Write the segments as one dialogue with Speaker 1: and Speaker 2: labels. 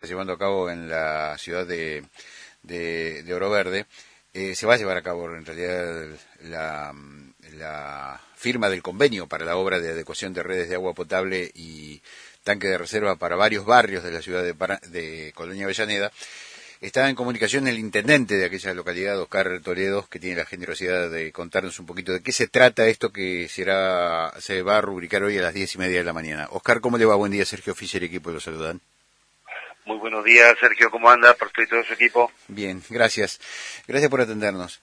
Speaker 1: llevando a cabo en la ciudad de Oro Verde. Se va a llevar a cabo en realidad la firma del convenio para la obra de adecuación de redes de agua potable y tanque de reserva para varios barrios de la ciudad de Colonia Avellaneda. Está en comunicación el intendente de aquella localidad, Oscar Toledo, que tiene la generosidad de contarnos un poquito de qué se trata esto que se va a rubricar hoy a las 10:30 de la mañana. Oscar, ¿cómo le va? Buen día, Sergio Fischer, equipo, lo saludan.
Speaker 2: Muy buenos días, Sergio, ¿cómo anda? Por usted y todo su equipo.
Speaker 1: Bien, gracias. Gracias por atendernos.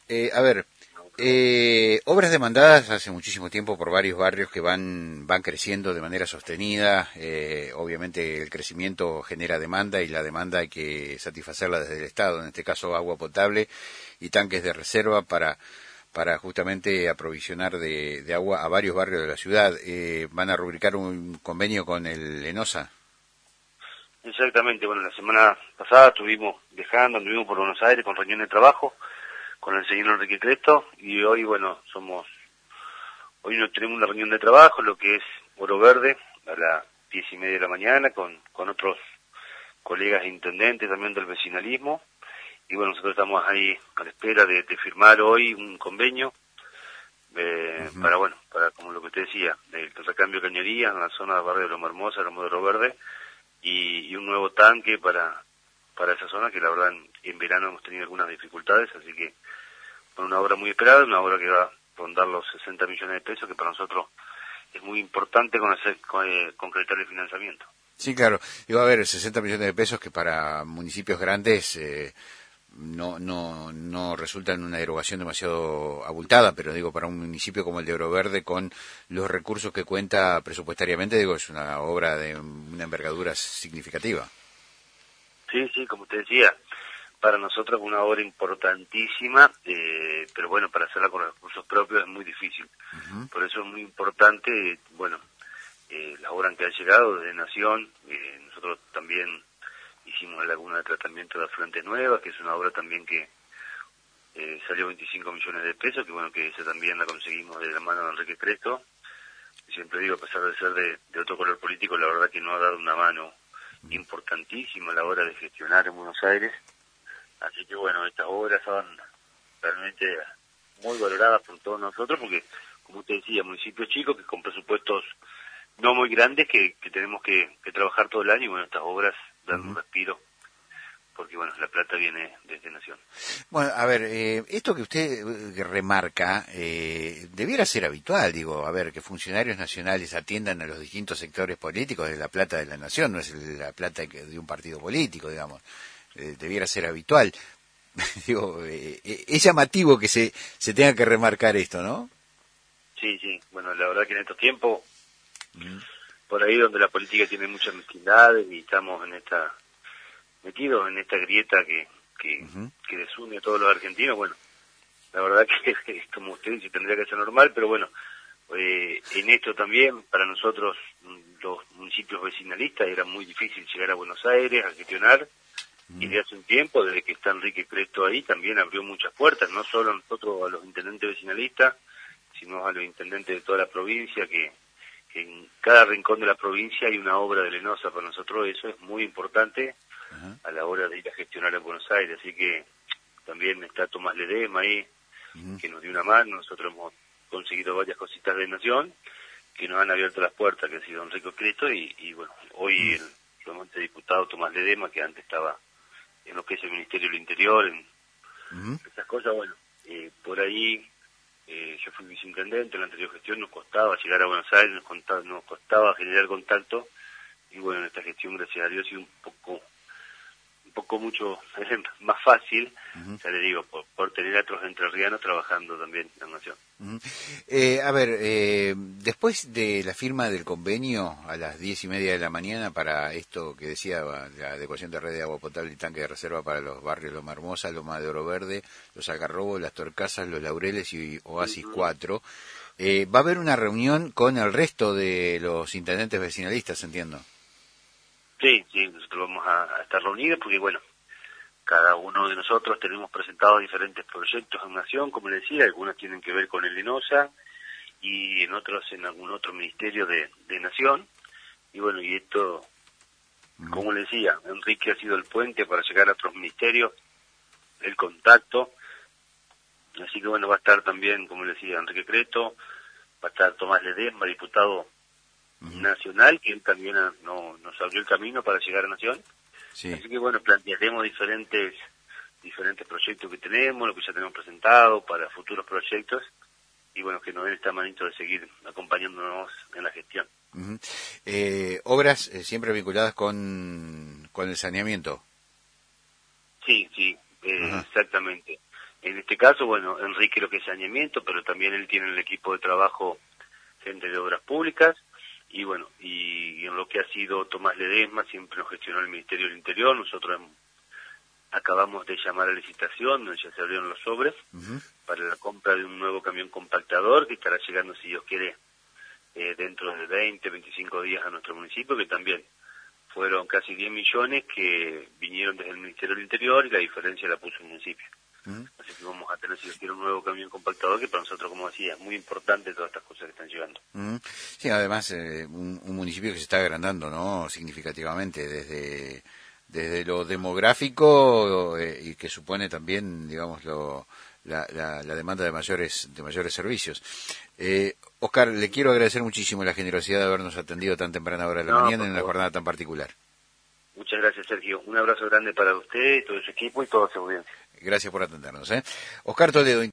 Speaker 1: Obras demandadas hace muchísimo tiempo por varios barrios que van creciendo de manera sostenida. Obviamente el crecimiento genera demanda y la demanda hay que satisfacerla desde el Estado, en este caso agua potable y tanques de reserva para justamente aprovisionar de agua a varios barrios de la ciudad. ¿Van a rubricar un convenio con el ENOSA?
Speaker 2: Exactamente, bueno, la semana pasada anduvimos por Buenos Aires con reunión de trabajo con el señor Enrique Cresto, y hoy, bueno, hoy nos tenemos una reunión de trabajo, lo que es Oro Verde, a las 10:30 de la mañana, con otros colegas intendentes también del vecinalismo, y bueno, nosotros estamos ahí a la espera de firmar hoy un convenio, para, como lo que usted decía, el recambio de cañerías en la zona del barrio de Loma Hermosa, Loma de Oro Verde, y un nuevo tanque para esa zona, que la verdad en verano hemos tenido algunas dificultades, así que una obra muy esperada, una obra que va a rondar los 60 millones de pesos, que para nosotros es muy importante concretar el financiamiento.
Speaker 1: Sí, claro. Iba a haber 60 millones de pesos que para municipios grandes no resulta en una erogación demasiado abultada, pero digo, para un municipio como el de Oro Verde, con los recursos que cuenta presupuestariamente, digo, es una obra de una envergadura significativa.
Speaker 2: Sí, como usted decía, para nosotros es una obra importantísima, pero bueno, para hacerla con recursos propios es muy difícil.
Speaker 1: Uh-huh.
Speaker 2: Por eso es muy importante, las obras que han llegado desde Nación. Nosotros también hicimos la laguna de tratamiento de afluentes nuevas, que es una obra también que salió 25 millones de pesos, que bueno, que esa también la conseguimos de la mano de Enrique Cresto. Y siempre digo, a pesar de ser de otro color político, la verdad que nos ha dado una mano importantísima a la hora de gestionar en Buenos Aires. Así que bueno, estas obras son realmente muy valoradas por todos nosotros, porque, como usted decía, municipios chicos que con presupuestos no muy grandes que tenemos que trabajar todo el año, y bueno, estas obras dan un respiro, porque bueno, la plata viene desde Nación.
Speaker 1: Bueno, a ver, esto que usted remarca debiera ser habitual, digo, a ver, que funcionarios nacionales atiendan a los distintos sectores políticos de la plata de la Nación, no es la plata de un partido político, digamos, debiera ser habitual. Digo, es llamativo que se tenga que remarcar esto, ¿no?
Speaker 2: Sí, bueno, la verdad que en estos tiempos, por ahí donde la política tiene muchas mezquindades y estamos metidos en esta grieta que desune a todos los argentinos, bueno, la verdad que como usted dice tendría que ser normal, pero bueno, en esto también para nosotros los municipios vecinalistas era muy difícil llegar a Buenos Aires a gestionar, y de hace un tiempo, desde que está Enrique Cresto ahí, también abrió muchas puertas, no solo a nosotros, a los intendentes vecinalistas, sino a los intendentes de toda la provincia, que en cada rincón de la provincia hay una obra de ENOSA. Para nosotros eso es muy importante a la hora de ir a gestionar en Buenos Aires. Así que también está Tomás Ledesma ahí, que nos dio una mano. Nosotros hemos conseguido varias cositas de Nación que nos han abierto las puertas, que ha sido Enrique Cresto, y bueno, hoy el flamante diputado Tomás Ledesma, que antes estaba en lo que es el Ministerio del Interior, en esas cosas, bueno, por ahí yo fui viceintendente en la anterior gestión, nos costaba llegar a Buenos Aires, nos costaba generar contacto, y bueno, en esta gestión, gracias a Dios, ha sido un poco mucho más fácil, ya le digo, por tener a otros entrerrianos trabajando también en la Nación.
Speaker 1: Después de la firma del convenio a las 10:30 de la mañana para esto que decía, la adecuación de red de agua potable y tanque de reserva para los barrios Loma Hermosa, Loma de Oro Verde, Los Algarrobos, Las Torcasas, Los Laureles y Oasis 4, va a haber una reunión con el resto de los intendentes vecinalistas, entiendo.
Speaker 2: Sí, nosotros vamos a estar reunidos porque, bueno, cada uno de nosotros tenemos presentados diferentes proyectos en Nación, como le decía, algunos tienen que ver con el ENOSA y en otros en algún otro ministerio de Nación. Y bueno, y esto Como le decía, Enrique ha sido el puente para llegar a otros ministerios, el contacto. Así que bueno, va a estar también, como le decía, Enrique Creto, va a estar Tomás Ledesma, diputado nacional, que él también nos abrió el camino para llegar a Nación.
Speaker 1: Sí.
Speaker 2: Así que bueno, plantearemos diferentes proyectos que tenemos, lo que ya tenemos presentado para futuros proyectos, y bueno, que nos den esta manito de seguir acompañándonos en la gestión.
Speaker 1: Obras siempre vinculadas con el saneamiento.
Speaker 2: Sí, exactamente. En este caso, bueno, Enrique lo que es saneamiento, pero también él tiene en el equipo de trabajo gente de obras públicas, y bueno, y en lo que ha sido Tomás Ledesma, siempre nos gestionó el Ministerio del Interior. Nosotros acabamos de llamar a licitación, donde ya se abrieron los sobres, para la compra de un nuevo camión compactador que estará llegando, si Dios quiere, dentro de 20, 25 días a nuestro municipio, que también fueron casi 10 millones que vinieron desde el Ministerio del Interior, y la diferencia la puso el municipio. Así que vamos a tener, si Dios quiere, un nuevo camión compactador, que para nosotros, como decía, es muy importante todas estas cosas que están llegando.
Speaker 1: Sí, además un municipio que se está agrandando, ¿no?, significativamente desde lo demográfico, y que supone también, digamos, la demanda de mayores servicios. Oscar, le quiero agradecer muchísimo la generosidad de habernos atendido tan temprana hora de la mañana en una jornada tan particular.
Speaker 2: Muchas gracias, Sergio. Un abrazo grande para usted, todo su equipo y toda su audiencia.
Speaker 1: Gracias por atendernos. Oscar Toledo.